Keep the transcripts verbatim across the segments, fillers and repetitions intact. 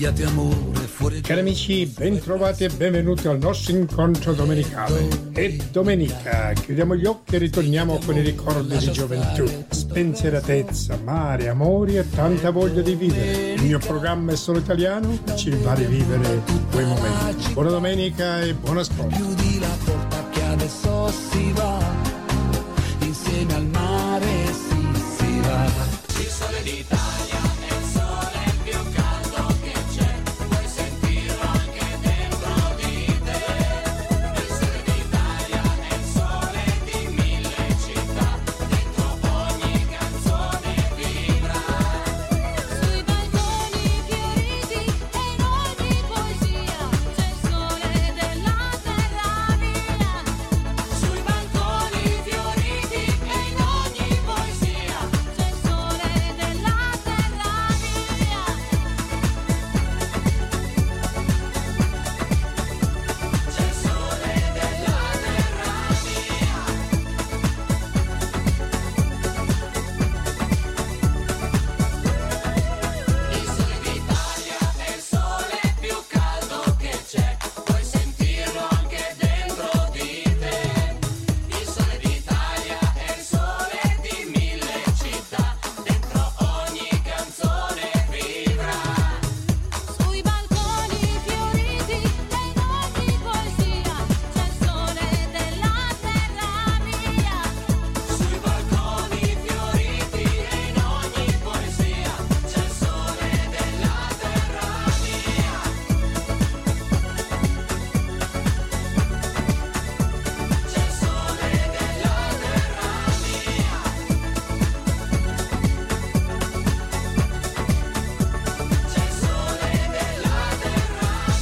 Studiate amore fuori. Cari amici, bentrovati e benvenuti al nostro incontro domenicale. È domenica, chiudiamo gli occhi e ritorniamo con i ricordi di gioventù, spensieratezza, mare, amori e tanta voglia di vivere. Il mio programma è solo italiano, ci fa rivivere quei momenti. Buona domenica e buon ascolto. Chiudi la porta che adesso si va, insieme al mare si, si va. Il sole d'Italia è il sole più caldo che c'è, puoi sentirlo anche dentro di te. Il sole d'Italia è il sole di mille città, dentro ogni canzone vibra. Sui balconi fioriti e in ogni poesia c'è il sole della terra mia. Sui balconi fioriti e in ogni poesia c'è il sole della terra mia. C'è il sole della terra mia. Il sole d'Italia è il sole più caldo che c'è, puoi sentirlo anche dentro di te. Il sole d'Italia è il sole di mille città, dentro ogni canzone vibra. Sui balconi fioriti e in ogni poesia c'è il sole della terra mia. Sui balconi fioriti e in ogni poesia c'è il sole della terra mia. C'è il sole della terra mia. C'è il sole della terra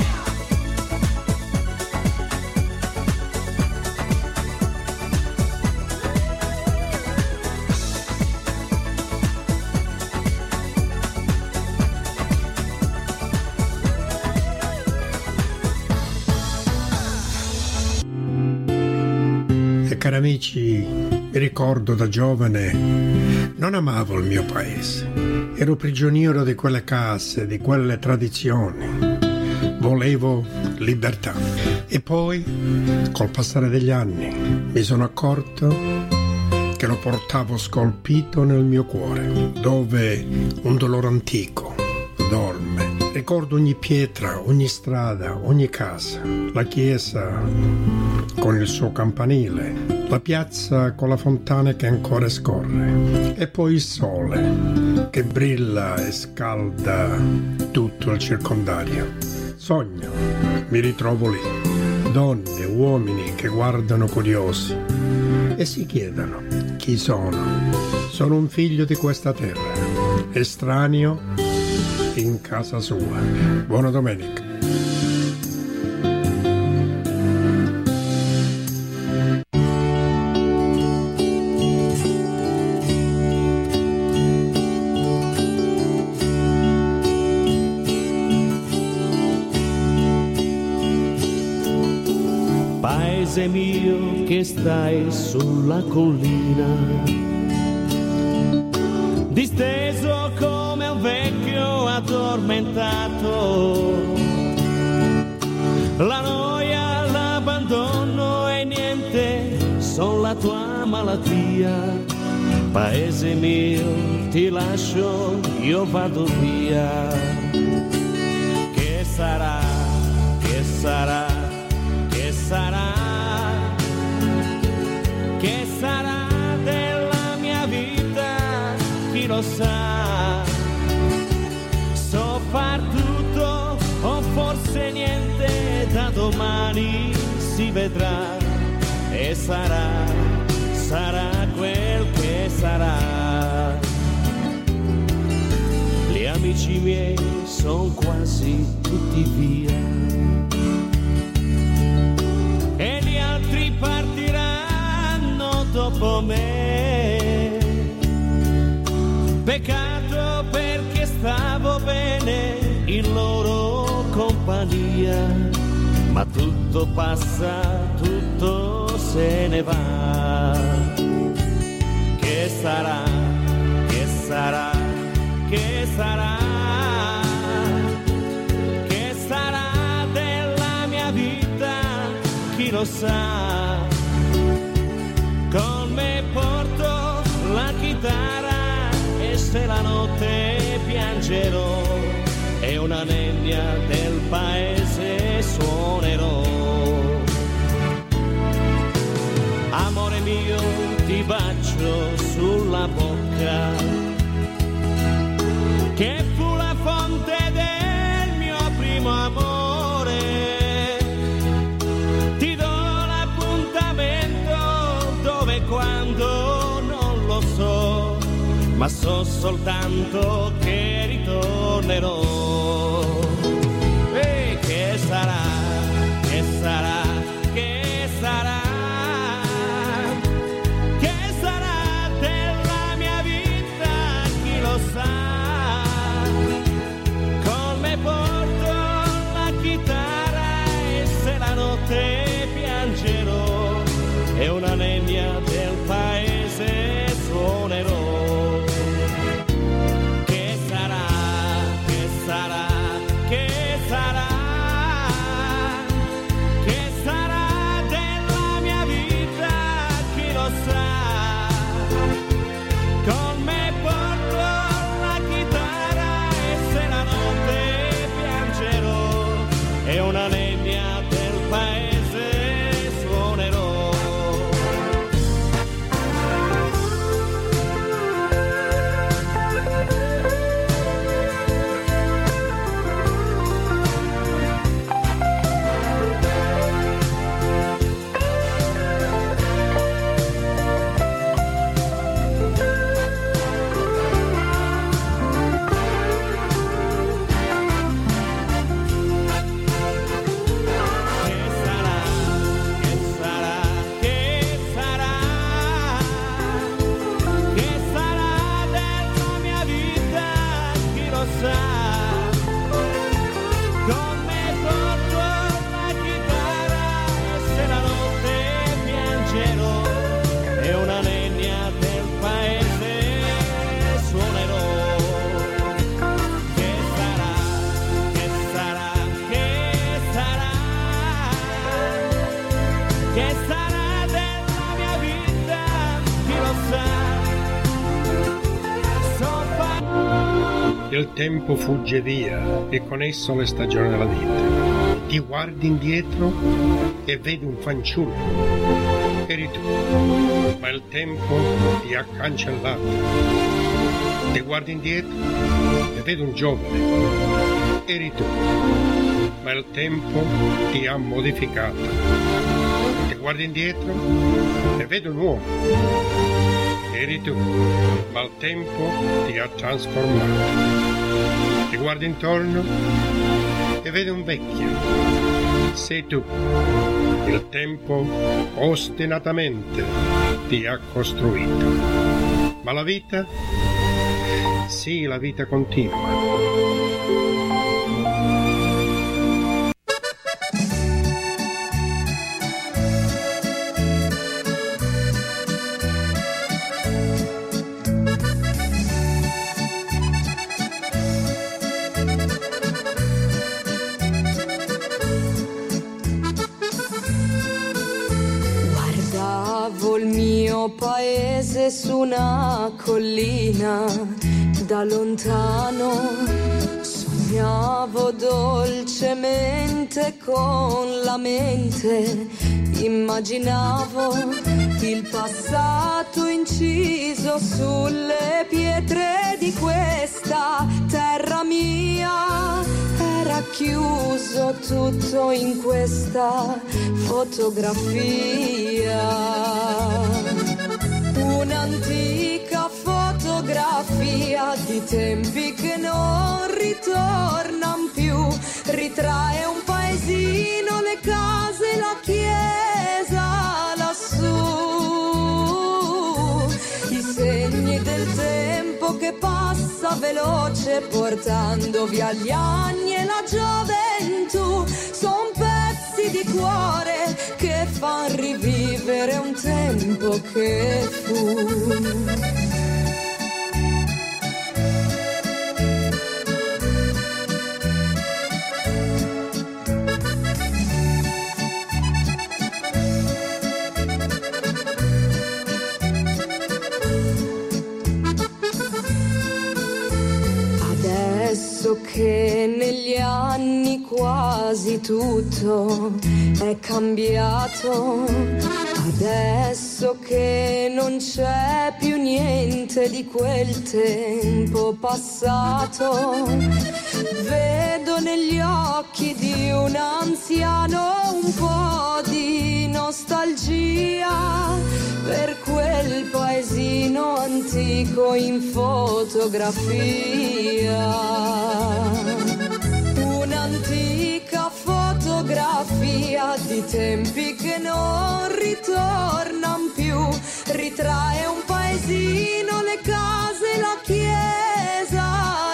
E cari amici, mi ricordo da giovane, non amavo il mio paese. Ero prigioniero di quelle case, di quelle tradizioni. Volevo libertà. E poi, col passare degli anni, mi sono accorto che lo portavo scolpito nel mio cuore, dove un dolore antico dorme. Ricordo ogni pietra, ogni strada, ogni casa, la chiesa con il suo campanile, la piazza con la fontana che ancora scorre, e poi il sole che brilla e scalda tutto il circondario. Sogno, mi ritrovo lì, donne, uomini che guardano curiosi e si chiedono chi sono. Sono un figlio di questa terra, estraneo in casa sua. Buona domenica. Paese mio che stai sulla collina, disteso come un vecchio addormentato, la noia, l'abbandono e niente son la tua malattia. Paese mio, ti lascio, io vado via. Che sarà, che sarà, che sarà, che sarà della mia vita, chi lo sa. So far tutto o forse niente, da domani si vedrà e sarà, sarà quel che sarà. Gli amici miei son quasi tutti via e gli altri partiranno dopo me. Peccato perché stavo bene in loro compagnia, ma tutto passa, tutto se ne va. Che sarà, che sarà, che sarà, lo sa. Con me porto la chitarra e se la notte piangerò e una nebbia del paese suonerò. Amore mio, ti bacio sulla bocca, che fu la fonte del mio primo amore. Ti do l'appuntamento dove e quando non lo so, ma so soltanto che ritornerò. E che sarà, che sarà, che sarà, che sarà della mia vita, chi lo sa. Con me porto la chitarra e se la notte piangerò e una nebbia del paese suonerò. Che sarà, che sarà, che sarà, che sarà della mia vita, chi lo sa. Con me porto la chitarra e se la notte piangerò e una nebbia del paese suonerò. Il tempo fugge via e con esso le stagioni della vita. Ti guardi indietro e vedi un fanciullo. Eri tu, ma il tempo ti ha cancellato. Ti guardi indietro e vedi un giovane. Eri tu, ma il tempo ti ha modificato. Ti guardi indietro e vedi un uomo. Eri tu, ma il tempo ti ha trasformato. Ti guardi intorno e vedi un vecchio. Sei tu. Il tempo ostinatamente ti ha costruito. Ma la vita? Sì, la vita continua. Paese su una collina, da lontano sognavo dolcemente con la mente, immaginavo il passato inciso sulle pietre di questa terra mia. Era chiuso tutto in questa fotografia. Un'antica fotografia di tempi che non ritornano più, ritrae un paesino, le case, la chiesa lassù, i segni del tempo che passa veloce portando via gli anni e la gioventù. Son pezzi di cuore che fan rivivere un tempo che fu. Adesso che negli anni quasi tutto è cambiato, adesso che non c'è più niente di quel tempo passato, vedo negli occhi di un anziano un po' di nostalgia per quel paesino antico in fotografia. Un'antica fotografia di tempi che non ritornan più, ritrae un paesino, le case, la chiesa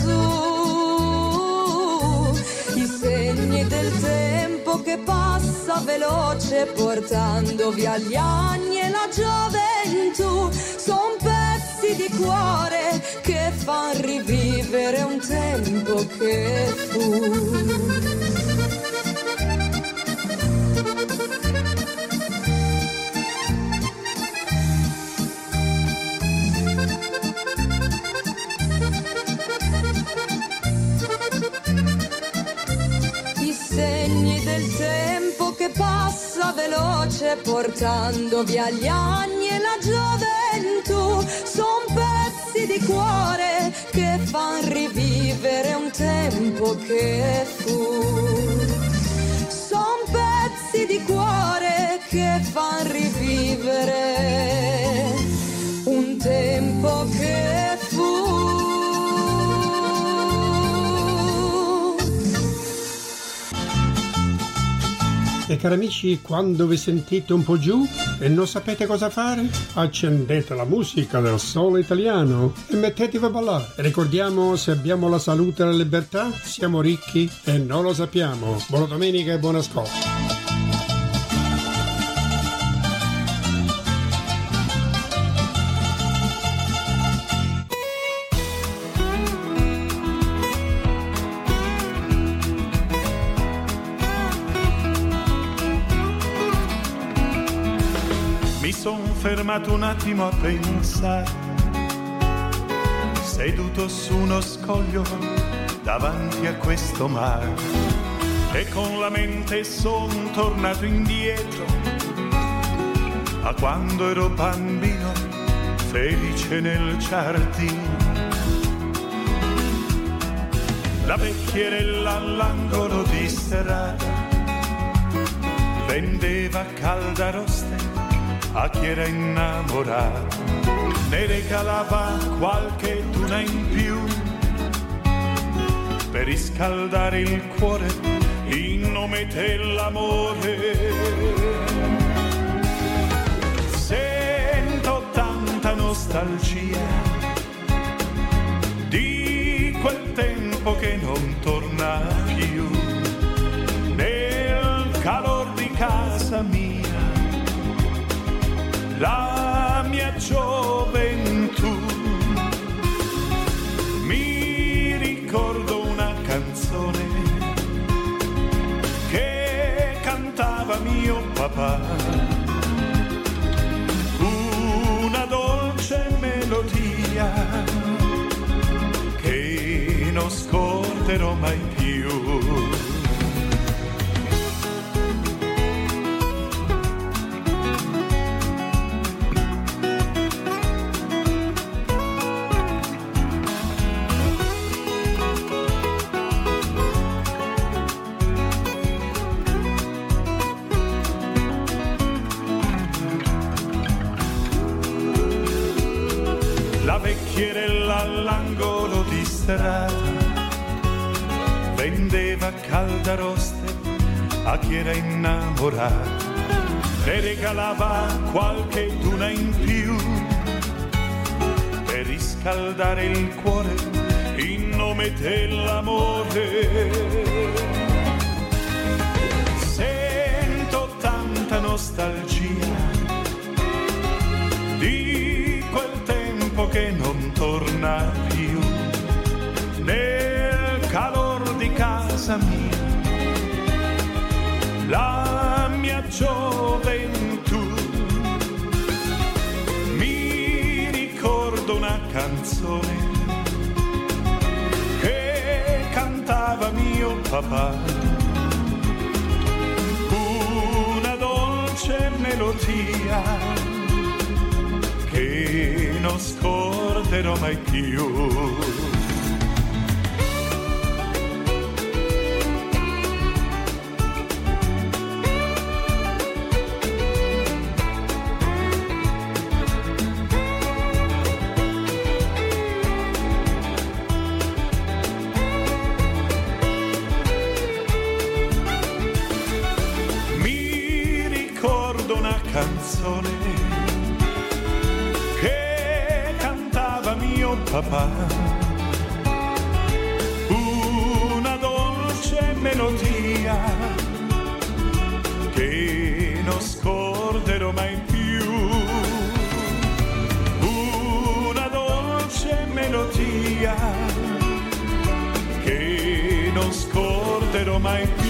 lassù, i segni del tempo che passa veloce portando via gli anni e la gioventù. Son pezzi di cuore che fan rivivere un tempo che fu. Segni del tempo che passa veloce portando via gli anni e la gioventù, son pezzi di cuore che fan rivivere un tempo che fu. Son pezzi di cuore che fan rivivere un tempo che fu. E cari amici, quando vi sentite un po' giù e non sapete cosa fare, accendete la musica del solo italiano e mettetevi a ballare. Ricordiamo, se abbiamo la salute e la libertà, siamo ricchi e non lo sappiamo. Buona domenica e buon ascolto. Fermato un attimo a pensare, seduto su uno scoglio davanti a questo mare, e con la mente son tornato indietro a quando ero bambino felice nel giardino. La vecchierella all'angolo di strada vendeva caldaroste a chi era innamorato, ne regalava qualche tuna in più per riscaldare il cuore in nome dell'amore. Sento tanta nostalgia di quel tempo che non torna più, nel calor di casa mia, la mia gioventù. Mi ricordo una canzone che cantava mio papà, una dolce melodia che non scorderò mai più. Vecchierella all'angolo di strada vendeva caldaroste a chi era innamorato, ne regalava qualche tuna in più per riscaldare il cuore in nome dell'amore. Sento tanta nostalgia di quel tempo che non torna più, nel calor di casa mia, la mia gioventù. Mi ricordo una canzone che mio papà. Una dolce melodia che non scorderò mai più. Canzone che cantava mio papà, una dolce melodia che non scorderò mai più, una dolce melodia che non scorderò mai più.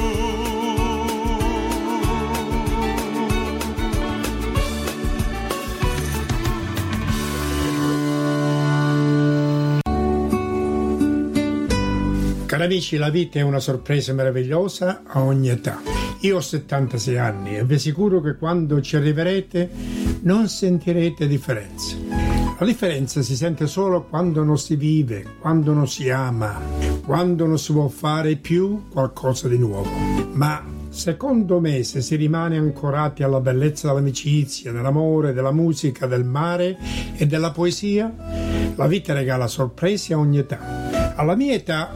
Cari amici, la vita è una sorpresa meravigliosa a ogni età. Io ho settantasei anni e vi assicuro che quando ci arriverete non sentirete differenza. La differenza si sente solo quando non si vive, quando non si ama, quando non si può fare più qualcosa di nuovo. Ma secondo me, se si rimane ancorati alla bellezza dell'amicizia, dell'amore, della musica, del mare e della poesia, la vita regala sorprese a ogni età. Alla mia età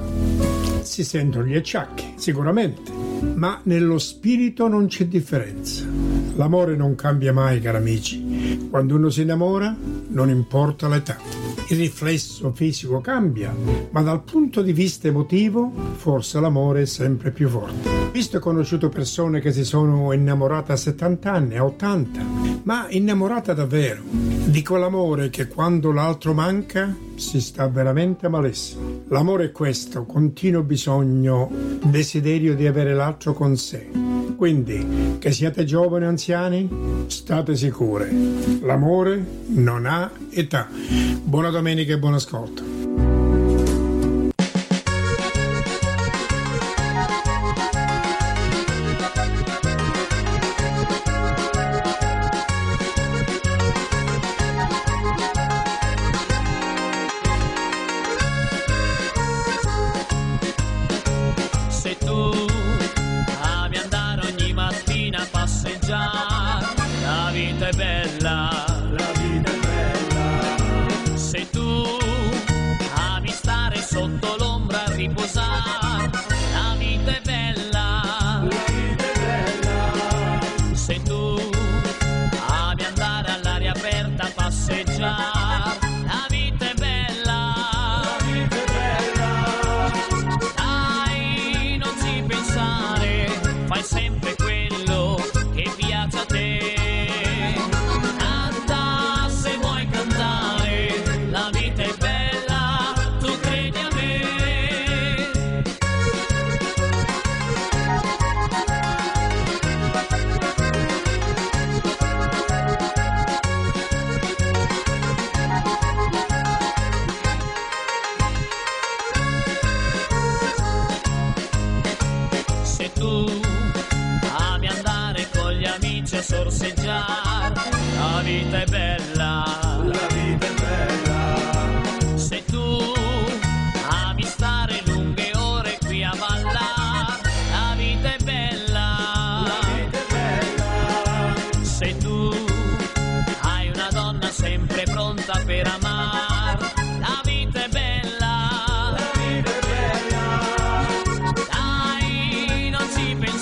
si sentono gli acciacchi, sicuramente, ma nello spirito non c'è differenza. L'amore non cambia mai, cari amici. Quando uno si innamora, non importa l'età. Il riflesso fisico cambia, ma dal punto di vista emotivo, forse l'amore è sempre più forte. Ho visto e conosciuto persone che si sono innamorate a settanta anni, a ottanta, ma innamorate davvero, di quell'amore che quando l'altro manca si sta veramente malissimo. L'amore è questo, continuo bisogno, desiderio di avere l'altro con sé. Quindi, che siate giovani o anziani, state sicure, l'amore non ha età. Buona domenica e buon ascolto.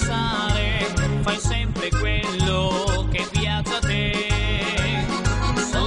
Fai sempre quello che piace a te.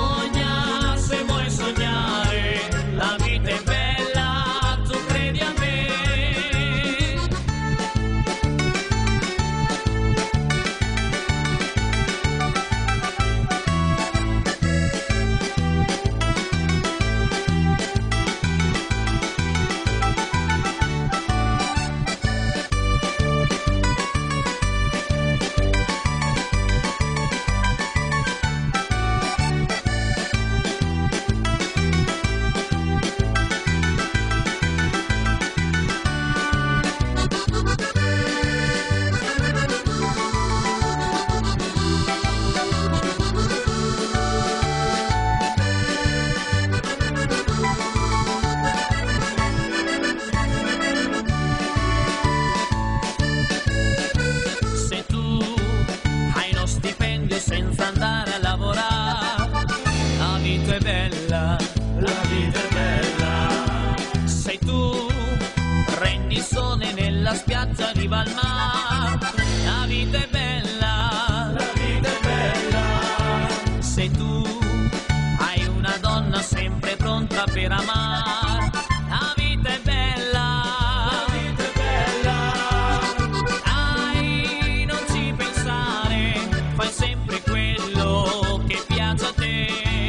spiaggia riva al mare. La vita è bella, la vita è bella, se tu hai una donna sempre pronta per amare. La vita è bella, la vita è bella, ai non ci pensare, fai sempre quello che piace a te.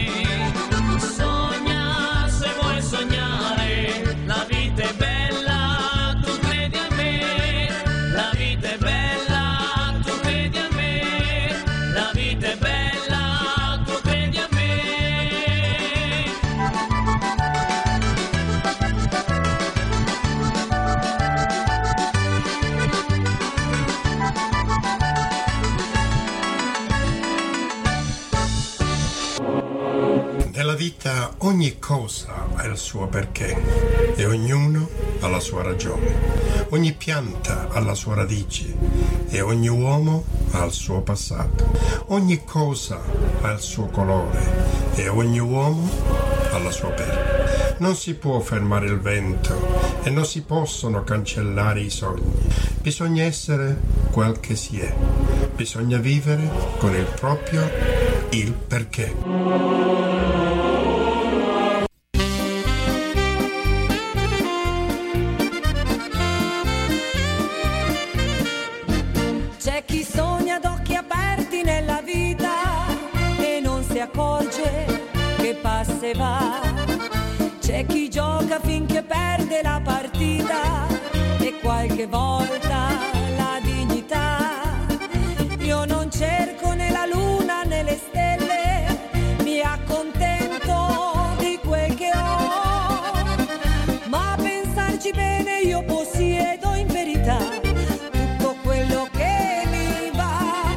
Sogna se vuoi sognare, la vita è bella, tu credi a me. La vita è bella, tu credi a me. La vita è bella, tu credi a me. Nella vita ogni cosa ha il suo perché e ognuno ha la sua ragione. Ogni pianta ha la sua radice e ogni uomo ha il suo passato. Ogni cosa ha il suo colore e ogni uomo ha la sua pelle. Non si può fermare il vento e non si possono cancellare i sogni. Bisogna essere quel che si è. Bisogna vivere con il proprio il perché. C'è chi sogna ad occhi aperti nella vita e non si accorge che passa e va. C'è chi gioca finché perde la partita e qualche volta la dignità. Io non cerco né la luna né le stelle, mi accontento di quel che ho. Ma a pensarci bene io possiedo in verità tutto quello che mi va.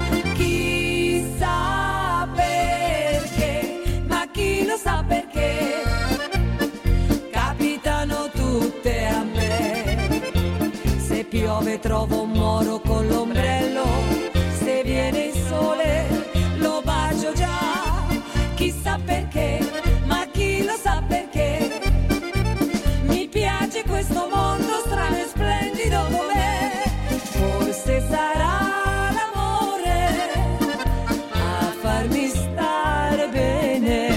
Chissà perché, ma chi lo sa perché capitano tutte a me. Se piove trovo un moro con l'ombrello, se viene il sole lo bacio già. Chissà perché, ma chi lo sa perché mi piace questo mondo strano e splendido com'è. Forse sarà l'amore a farmi stare bene.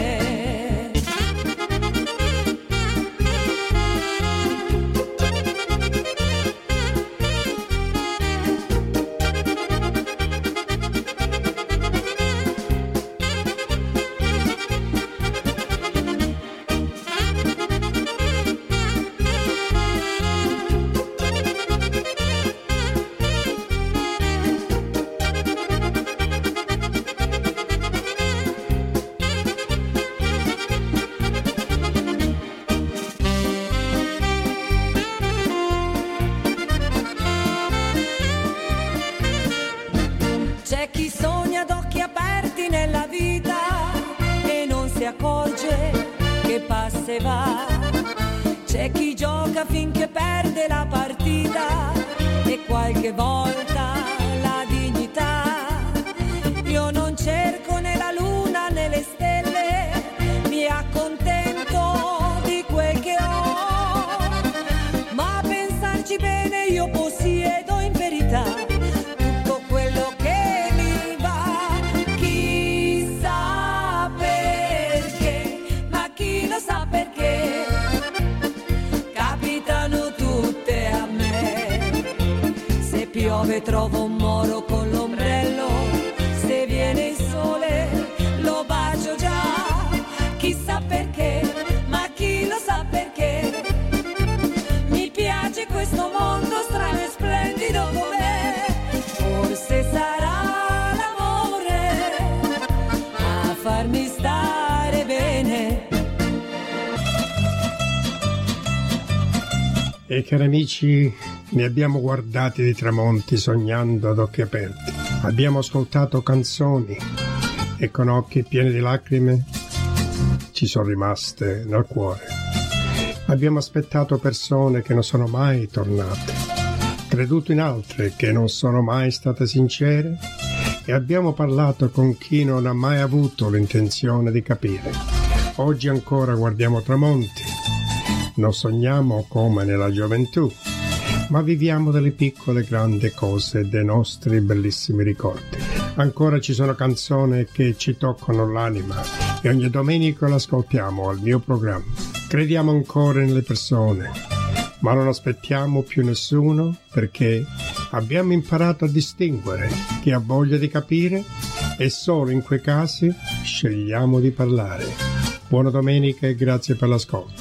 C'è chi sogna ad occhi aperti nella vita e non si accorge che passa e va. C'è chi gioca finché perde la partita e qualche volta la dignità. Io non cerco né la luna né le stelle, mi accontento di quel che ho. Ma a pensarci bene io possiedo in verità tutto quello che mi va. Chissà perché, ma chi lo sa perché capitano tutte a me. Se piove trovo un moro con l'ombrello, se viene il sole lo bacio già. Chissà perché, ma chi lo sa perché mi piace questo mondo strano e splendido com'è. Forse sarà l'amore a farmi stare bene. E cari amici, ne abbiamo guardati di tramonti sognando ad occhi aperti. Abbiamo ascoltato canzoni e con occhi pieni di lacrime ci sono rimaste nel cuore. Abbiamo aspettato persone che non sono mai tornate, creduto in altre che non sono mai state sincere e abbiamo parlato con chi non ha mai avuto l'intenzione di capire. Oggi ancora guardiamo tramonti, non sogniamo come nella gioventù ma viviamo delle piccole grandi cose, dei nostri bellissimi ricordi. Ancora ci sono canzoni che ci toccano l'anima e ogni domenica l'ascoltiamo al mio programma. Crediamo ancora nelle persone, ma non aspettiamo più nessuno perché abbiamo imparato a distinguere chi ha voglia di capire e solo in quei casi scegliamo di parlare. Buona domenica e grazie per l'ascolto.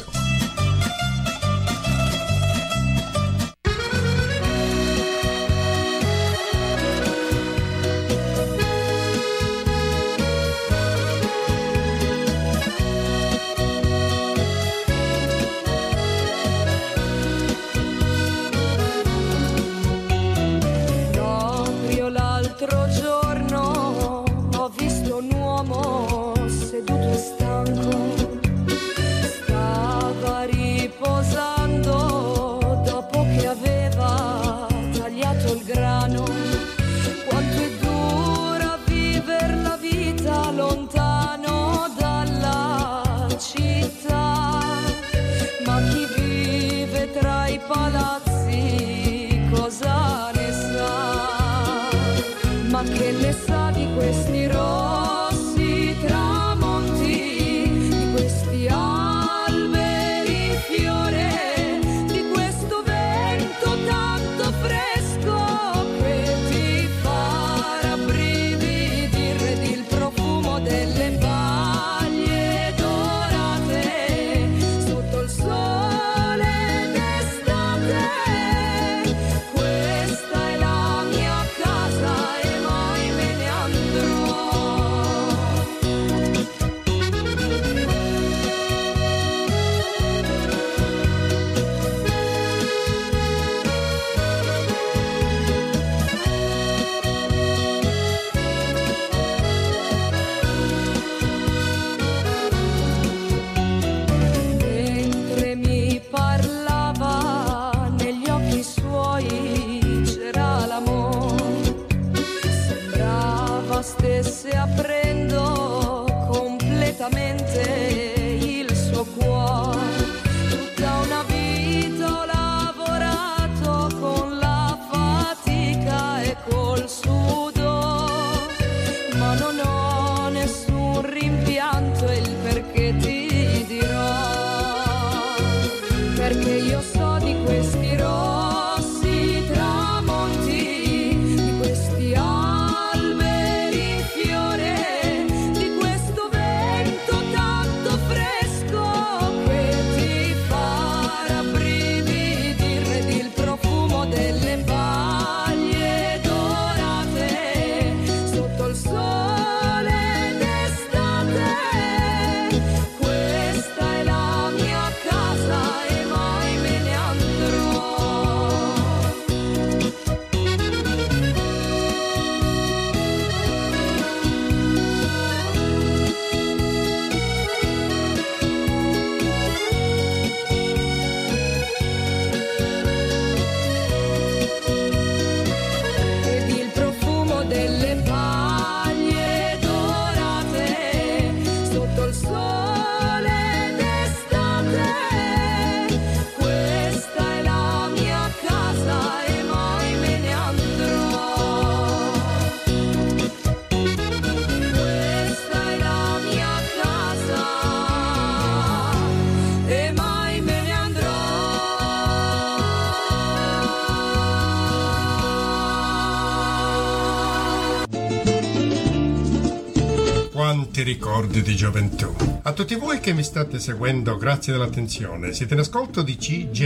Ricordi di gioventù. A tutti voi che mi state seguendo, grazie dell'attenzione. Siete in ascolto di C J